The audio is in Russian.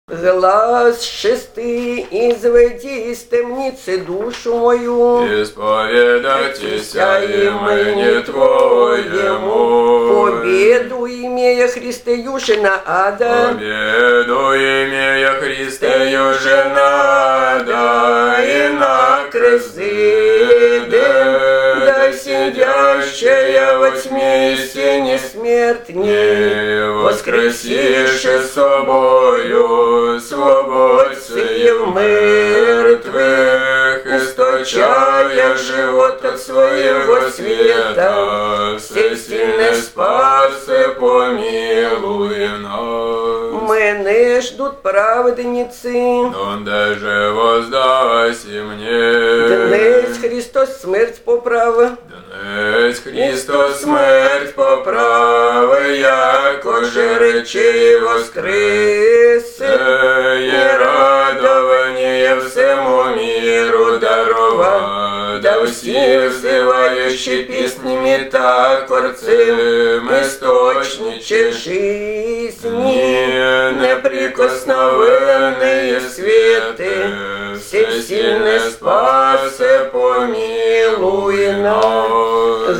Глаз шестый, изведи из темницы душу мою. Исповедайтеся имени Твоему. Победу имея Христе южина ада. Победу имея Христе южина ада. И на кресты да сидящая во тьме сине смертней, воскресиши собою свободцы в мертвых, источая живот от своего света, всесильный спаси помилуй нас. Мене ждут праведницы, донде же воздаси мне. днесь Христос смерть поправа, Днесь Христос смерть поправи, яко же речи воскресе, и радование всему миру дарова, да все взывающие песнями так орцем источниче жизни, неприкосновенные светы, всесильный